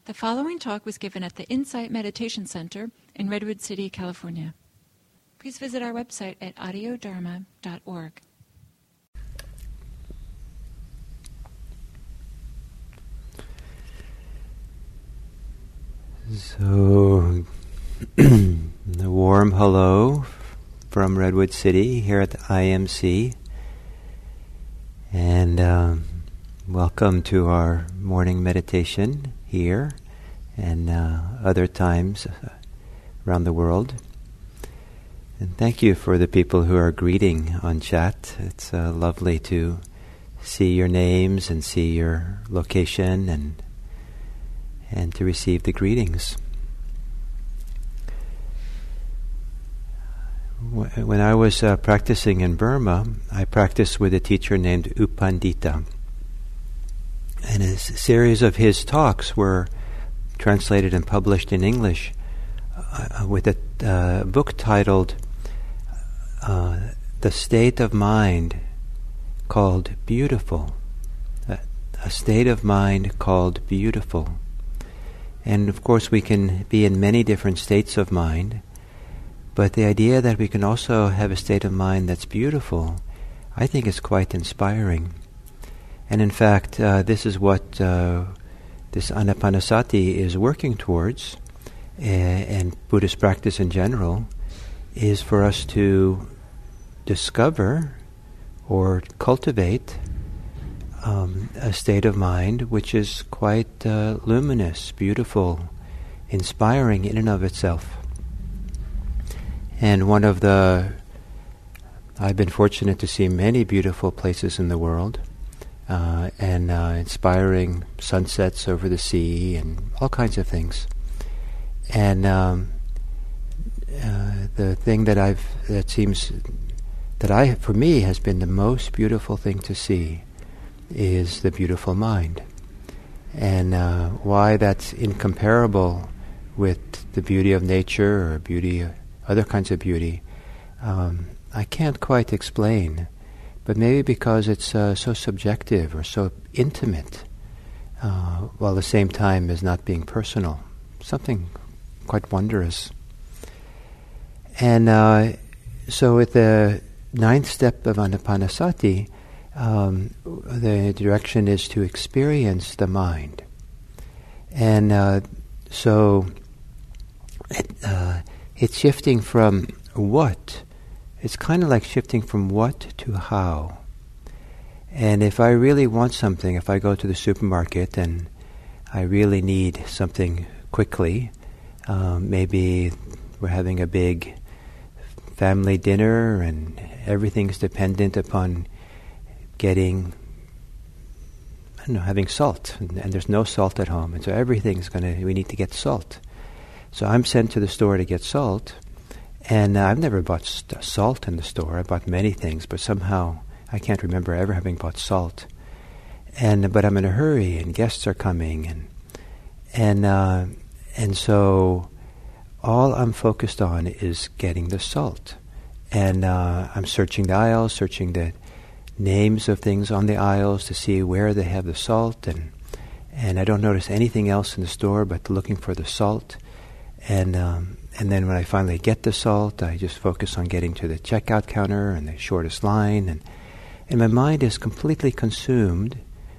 The following talk was given at the Insight Meditation Center in Redwood City, California. Please visit our website at audiodharma.org. So, a warm hello from Redwood City here at the IMC, and welcome to our morning meditation here and other times around the world. And thank you for the people who are greeting on chat. It's lovely to see your names and see your location and to receive the greetings. When I was practicing in Burma, I practiced with a teacher named U Pandita. And a series of his talks were translated and published in English with a book titled The State of Mind Called Beautiful. A State of Mind Called Beautiful. And of course we can be in many different states of mind, but the idea that we can also have a state of mind that's beautiful, I think is quite inspiring. And in fact, this is what this Anapanasati is working towards, and Buddhist practice in general, is for us to discover or cultivate a state of mind which is quite luminous, beautiful, inspiring in and of itself. And I've been fortunate to see many beautiful places in the world, and inspiring sunsets over the sea and all kinds of things. And the thing that for me has been the most beautiful thing to see is the beautiful mind. And why that's incomparable with the beauty of nature or other kinds of beauty, I can't quite explain. But maybe because it's so subjective or so intimate, while at the same time as not being personal. Something quite wondrous. And so with the ninth step of Anapanasati, the direction is to experience the mind. And so it's shifting from what. It's kind of like shifting from what to how. And if I really want something, if I go to the supermarket and I really need something quickly, maybe we're having a big family dinner and everything's dependent upon having salt, and there's no salt at home, and so we need to get salt. So I'm sent to the store to get salt. And I've never bought salt in the store. I bought many things, but somehow I can't remember ever having bought salt. But I'm in a hurry, and guests are coming, and so all I'm focused on is getting the salt. And I'm searching the aisles, searching the names of things on the aisles to see where they have the salt, and I don't notice anything else in the store but looking for the salt. And then when I finally get the salt, I just focus on getting to the checkout counter and the shortest line. And my mind is completely consumed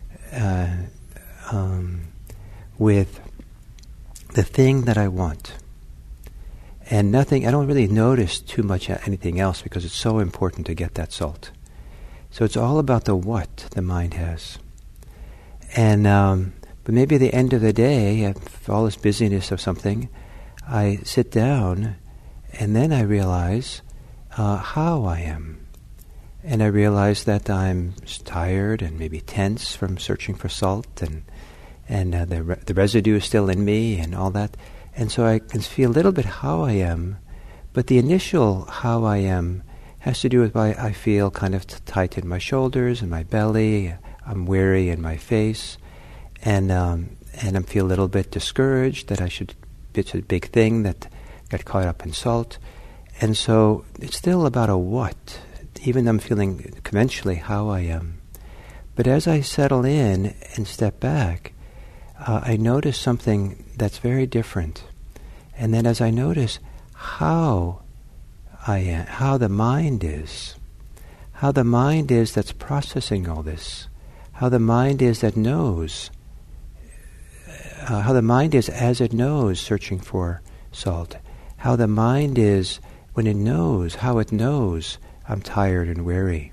with the thing that I want. And I don't really notice too much anything else because it's so important to get that salt. So it's all about the what the mind has. And but maybe at the end of the day, after all this busyness of something, I sit down, and then I realize how I am. And I realize that I'm tired and maybe tense from searching for salt, and the residue is still in me and all that. And so I can feel a little bit how I am, but the initial how I am has to do with why I feel kind of tight in my shoulders and my belly. I'm weary in my face, and I feel a little bit discouraged that it's a big thing that got caught up in salt. And so it's still about a what, even though I'm feeling conventionally how I am. But as I settle in and step back, I notice something that's very different. And then as I notice how I am, how the mind is that's processing all this, how the mind is that knows, how the mind is as it knows searching for salt, how the mind is when it knows, how it knows I'm tired and weary,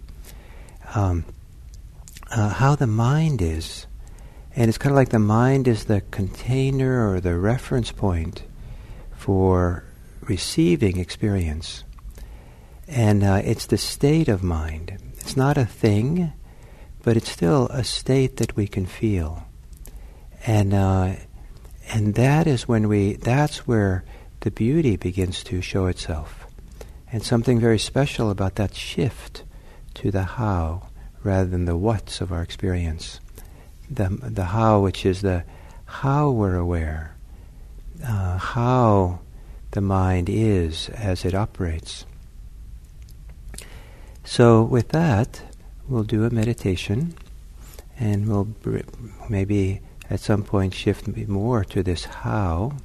how the mind is. And it's kind of like the mind is the container or the reference point for receiving experience. And it's the state of mind. It's not a thing, but it's still a state that we can feel. And that is that's where the beauty begins to show itself. And something very special about that shift to the how rather than the what's of our experience. The how, which is the how we're aware, how the mind is as it operates. So with that, we'll do a meditation, and we'll maybe at some point shift more to this how.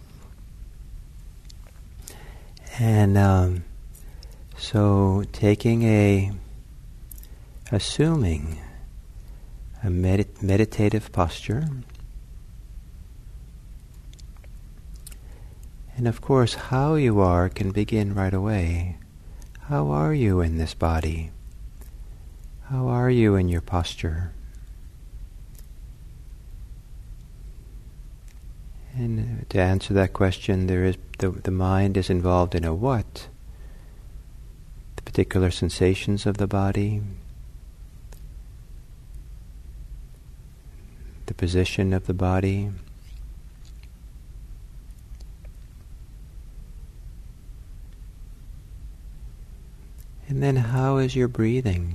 And so assuming a meditative posture. And of course, how you are can begin right away. How are you in this body? How are you in your posture? And to answer that question, there is the mind is involved in a what? The particular sensations of the body, the position of the body, and then how is your breathing?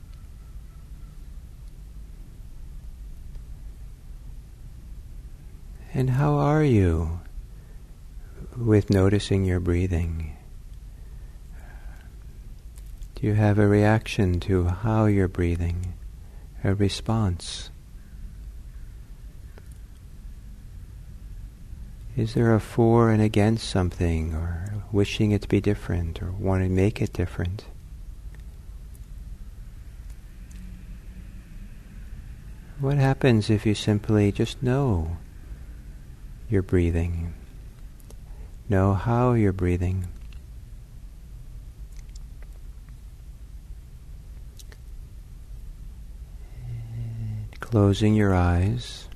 And how are you with noticing your breathing? Do you have a reaction to how you're breathing? A response? Is there a for and against something, or wishing it to be different, or wanting to make it different? What happens if you simply just know you're breathing? Know how you're breathing. And closing your eyes.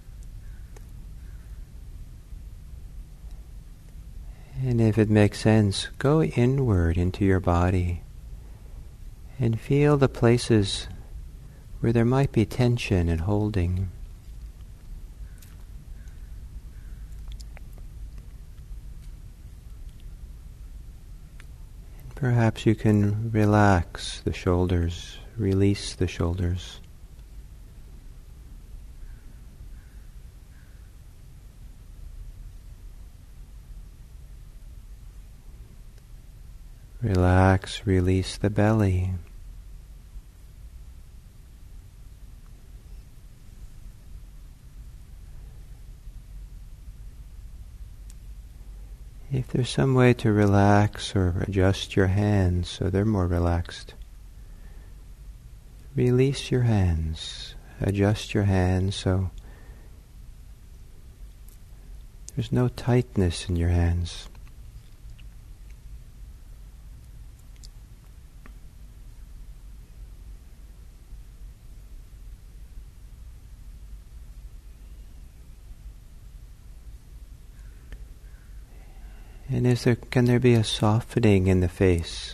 And if it makes sense, go inward into your body and feel the places where there might be tension and holding. And perhaps you can relax the shoulders, release the shoulders. Relax, release the belly. If there's some way to relax or adjust your hands so they're more relaxed, release your hands, adjust your hands so there's no tightness in your hands. And can there be a softening in the face?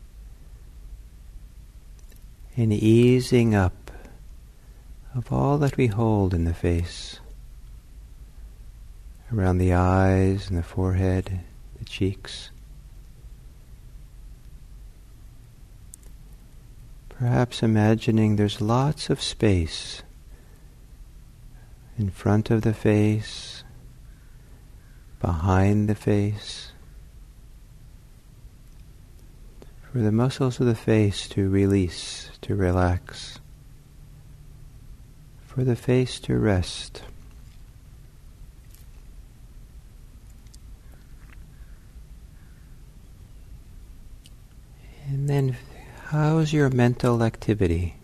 An easing up of all that we hold in the face, around the eyes and the forehead, the cheeks. Perhaps imagining there's lots of space in front of the face, behind the face, for the muscles of the face to release, to relax, for the face to rest. And then, how's your mental activity?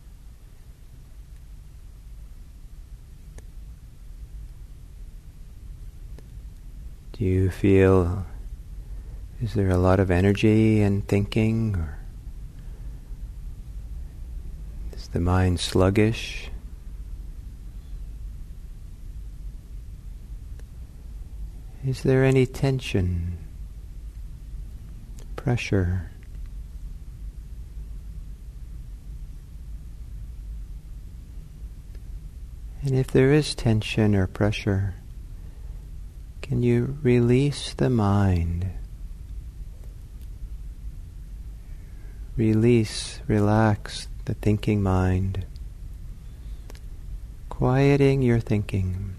Do you feel, is there a lot of energy in thinking, or is the mind sluggish? Is there any tension, pressure? And if there is tension or pressure, can you release the mind? Release, relax the thinking mind, quieting your thinking.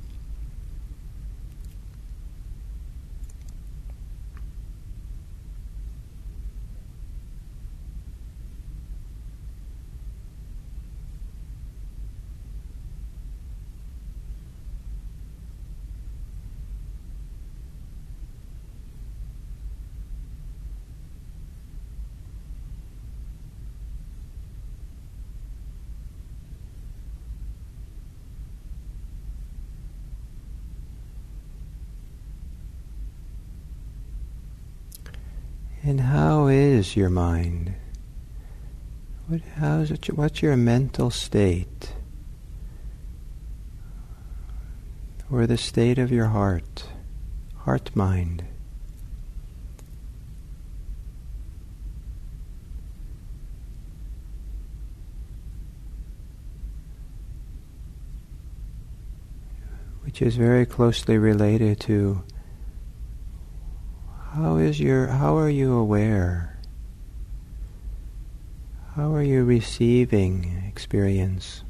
And how is your mind? What's your mental state? Or the state of your heart, heart-mind? Which is very closely related to how are you aware? How are you receiving experience?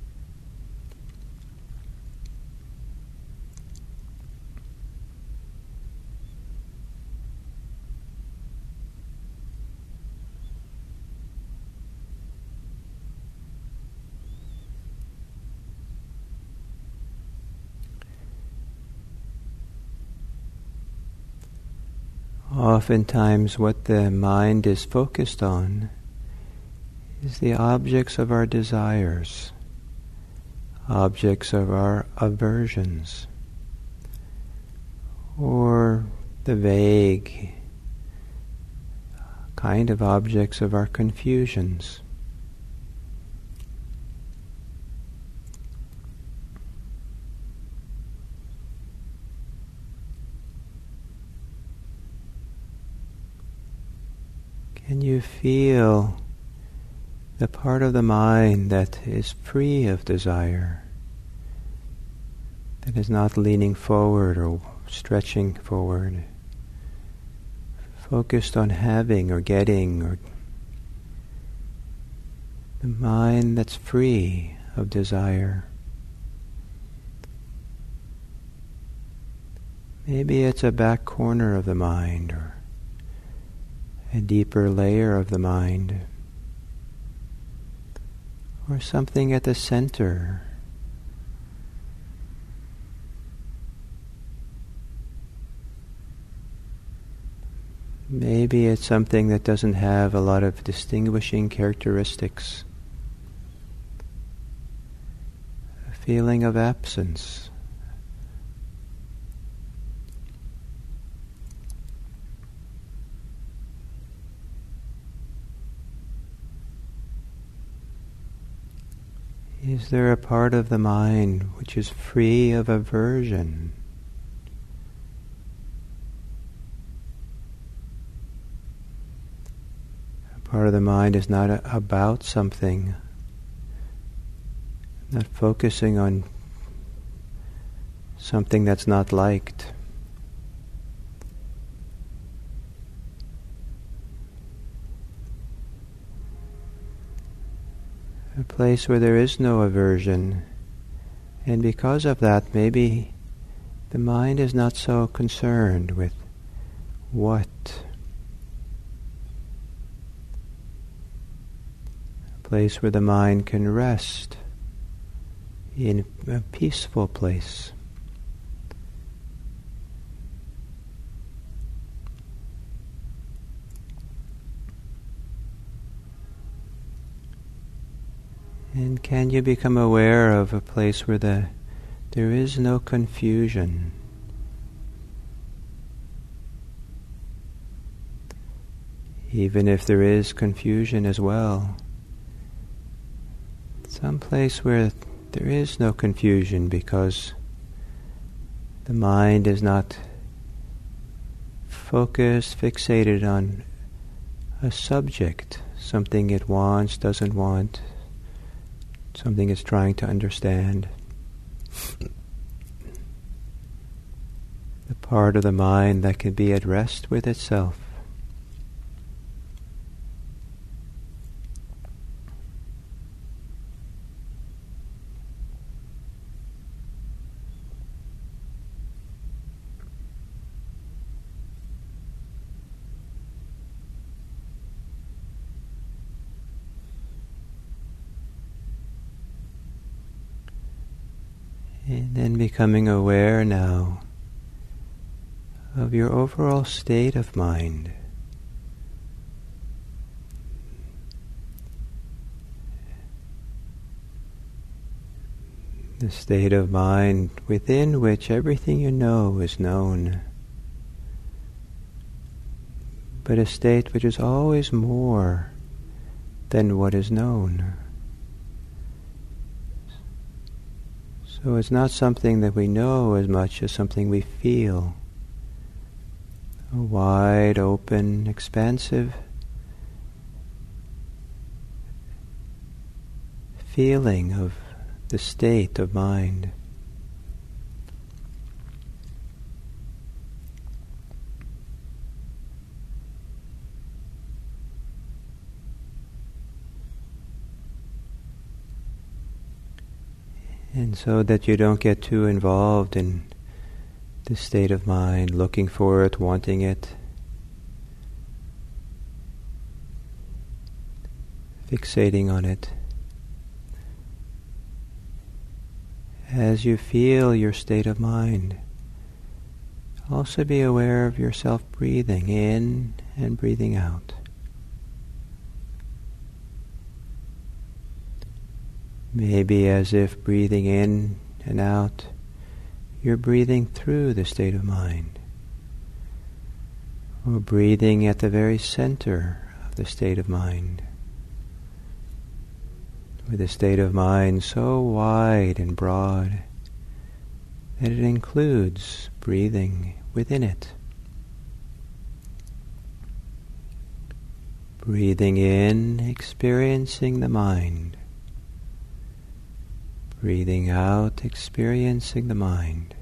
Oftentimes what the mind is focused on is the objects of our desires, objects of our aversions, or the vague kind of objects of our confusions. Can you feel the part of the mind that is free of desire, that is not leaning forward or stretching forward, focused on having or getting, or the mind that's free of desire? Maybe it's a back corner of the mind, or a deeper layer of the mind, or something at the center. Maybe it's something that doesn't have a lot of distinguishing characteristics. A feeling of absence. Is there a part of the mind which is free of aversion? A part of the mind is not about something, not focusing on something that's not liked. A place where there is no aversion, and because of that maybe the mind is not so concerned with what. A place where the mind can rest in a peaceful place. And can you become aware of a place where there is no confusion? Even if there is confusion as well, some place where there is no confusion because the mind is not focused, fixated on a subject, something it wants, doesn't want, something it's trying to understand. The part of the mind that can be at rest with itself. And then becoming aware now of your overall state of mind. The state of mind within which everything you know is known, but a state which is always more than what is known. So it's not something that we know as much as something we feel. A wide, open, expansive feeling of the state of mind. And so that you don't get too involved in this state of mind, looking for it, wanting it, fixating on it. As you feel your state of mind, also be aware of yourself breathing in and breathing out. Maybe as if breathing in and out, you're breathing through the state of mind, or breathing at the very center of the state of mind, with a state of mind so wide and broad that it includes breathing within it. Breathing in, experiencing the mind. Breathing out, experiencing the mind.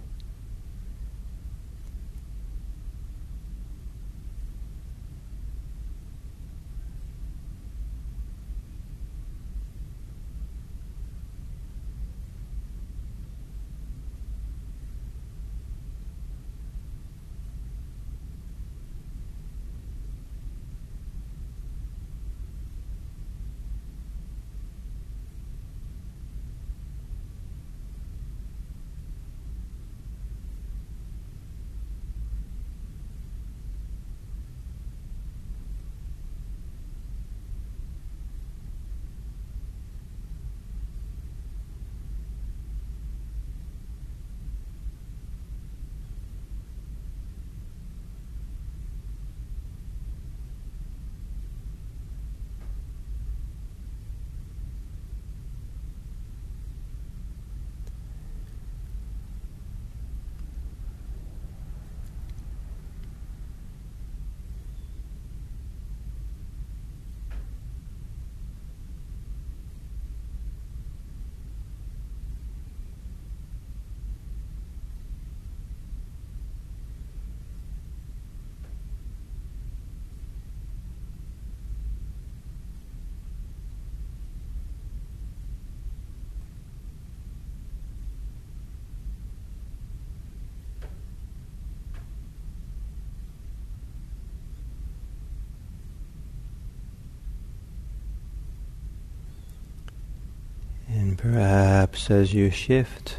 And perhaps as you shift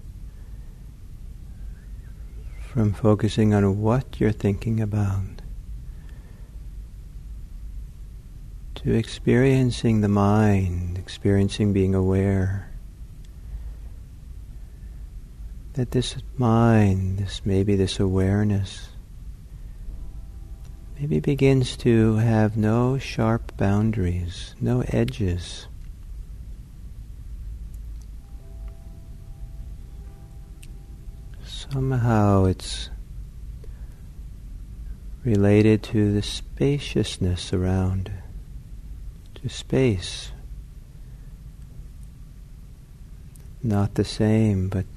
from focusing on what you're thinking about to experiencing the mind, experiencing being aware that this mind, this awareness, maybe begins to have no sharp boundaries, no edges. Somehow it's related to the spaciousness around, to space. Not the same, but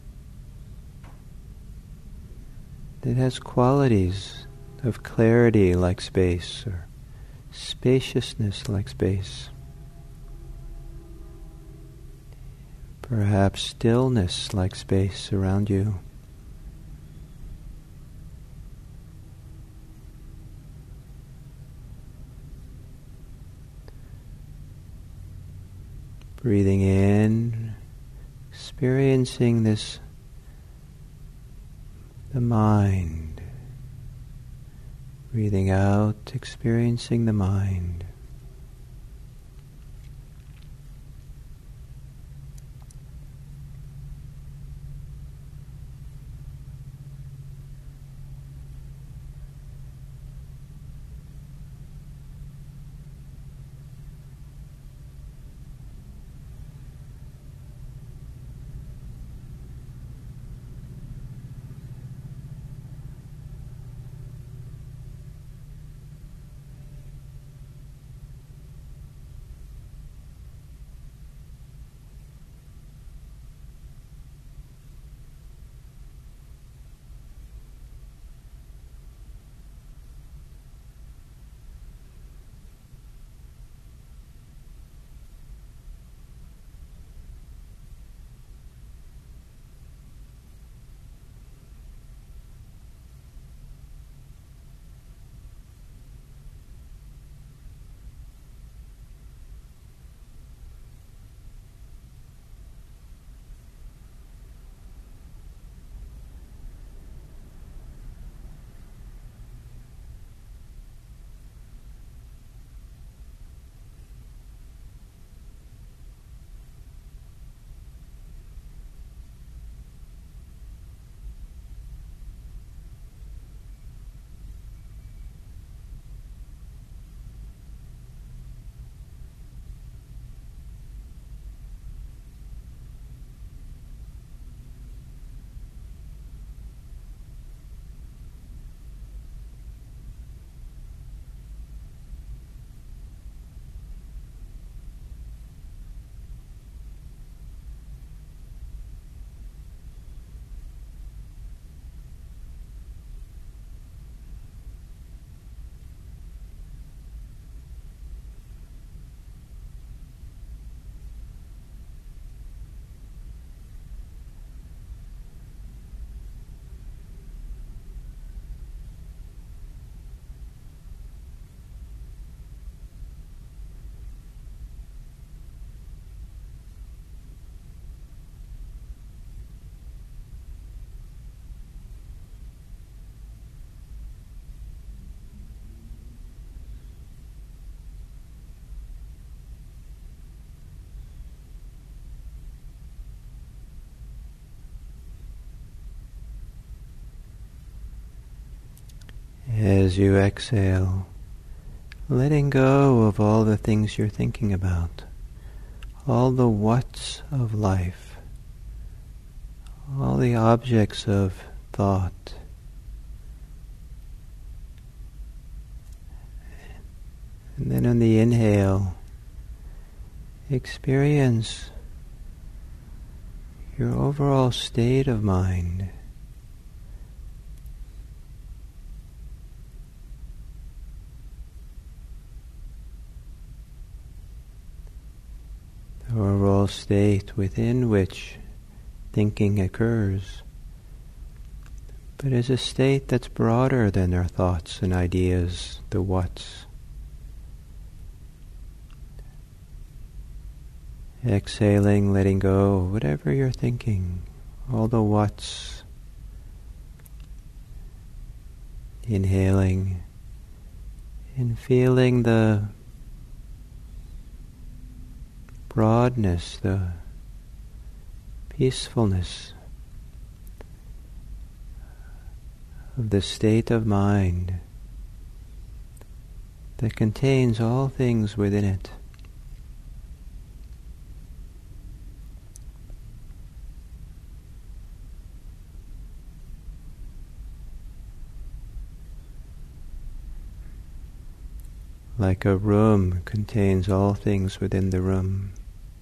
it has qualities of clarity like space, or spaciousness like space. Perhaps stillness like space around you. Breathing in, experiencing the mind. Breathing out, experiencing the mind. As you exhale, letting go of all the things you're thinking about, all the whats of life, all the objects of thought. And then on the inhale, experience your overall state of mind. The overall state within which thinking occurs, but is a state that's broader than our thoughts and ideas, the whats. Exhaling, letting go, whatever you're thinking, all the whats. Inhaling and feeling the broadness, the peacefulness of the state of mind that contains all things within it. Like a room contains all things within the room.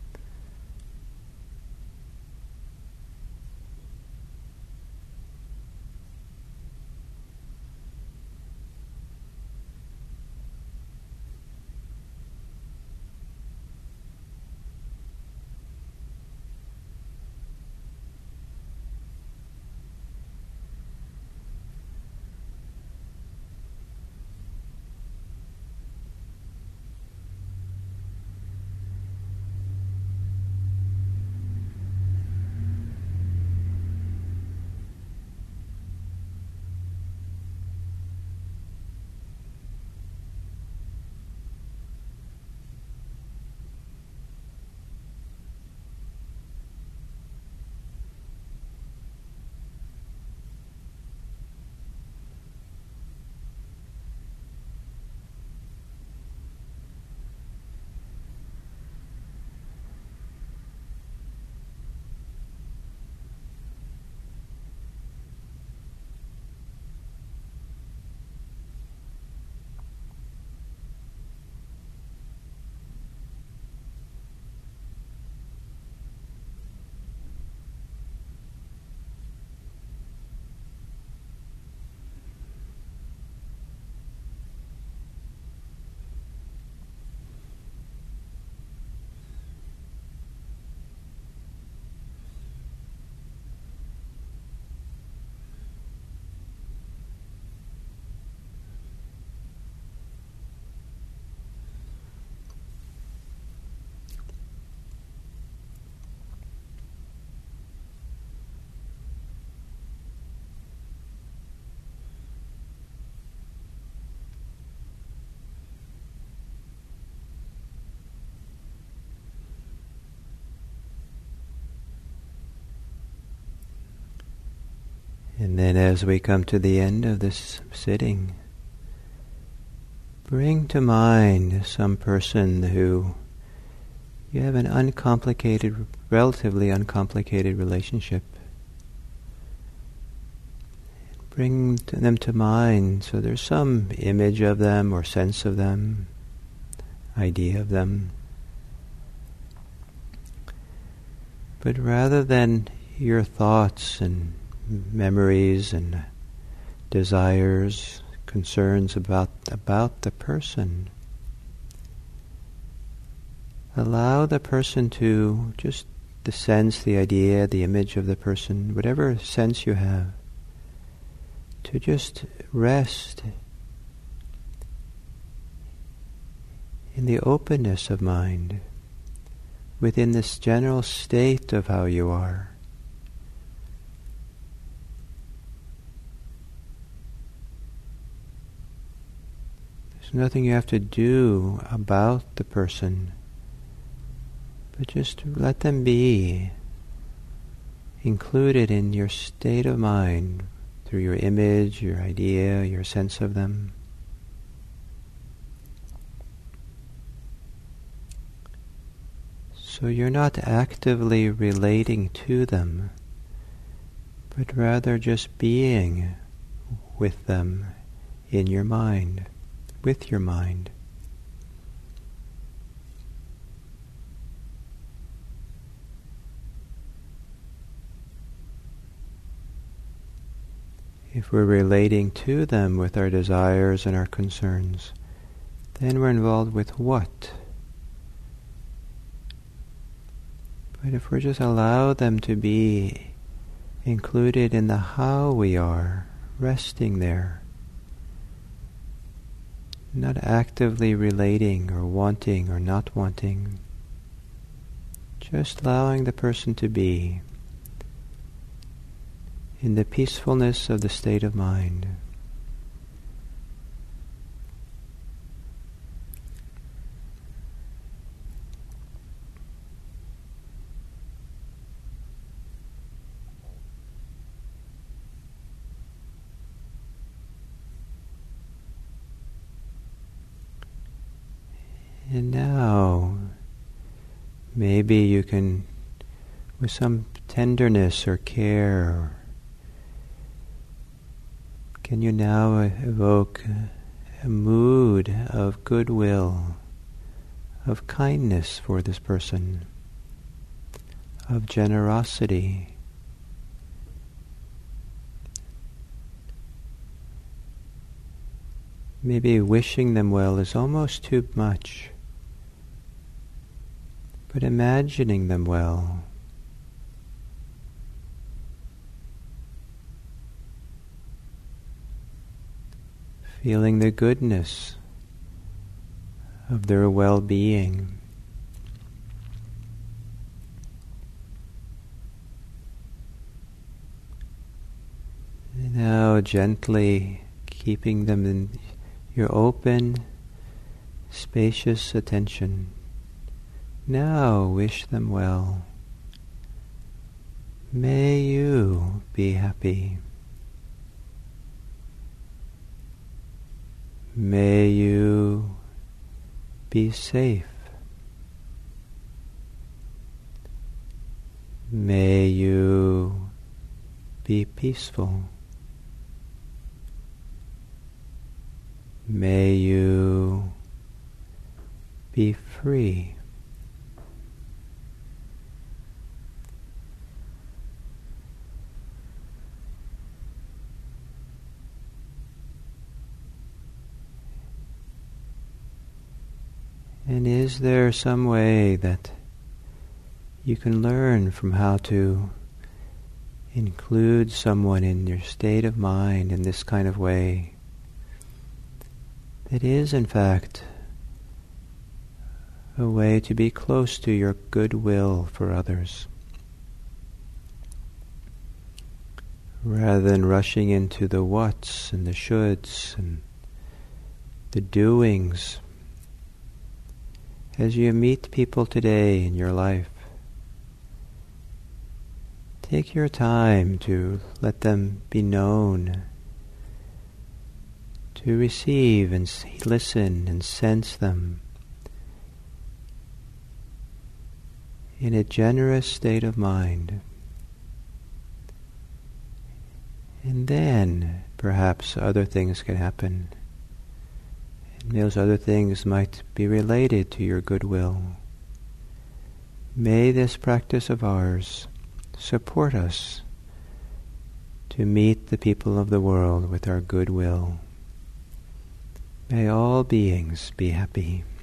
And then as we come to the end of this sitting, bring to mind some person who you have an uncomplicated, relatively uncomplicated relationship. Bring them to mind so there's some image of them or sense of them, idea of them. But rather than your thoughts and memories and desires, concerns about the person, allow the person to just sense the idea, the image of the person, whatever sense you have, to just rest in the openness of mind within this general state of how you are. There's nothing you have to do about the person, but just let them be included in your state of mind through your image, your idea, your sense of them. So you're not actively relating to them, but rather just being with them in your mind, with your mind. If we're relating to them with our desires and our concerns, then we're involved with what? But if we just allow them to be included in the how we are, resting there, not actively relating or wanting or not wanting, just allowing the person to be in the peacefulness of the state of mind. And now, maybe you can, with some tenderness or care, can you now evoke a mood of goodwill, of kindness for this person, of generosity. Maybe wishing them well is almost too much, but imagining them well, feeling the goodness of their well-being. And now gently keeping them in your open, spacious attention. Now wish them well. May you be happy. May you be safe. May you be peaceful. May you be free. And is there some way that you can learn from how to include someone in your state of mind in this kind of way that is, in fact, a way to be close to your goodwill for others, rather than rushing into the whats and the shoulds and the doings? As you meet people today in your life, take your time to let them be known, to receive and listen and sense them in a generous state of mind. And then perhaps other things can happen. And those other things might be related to your goodwill. May this practice of ours support us to meet the people of the world with our goodwill. May all beings be happy.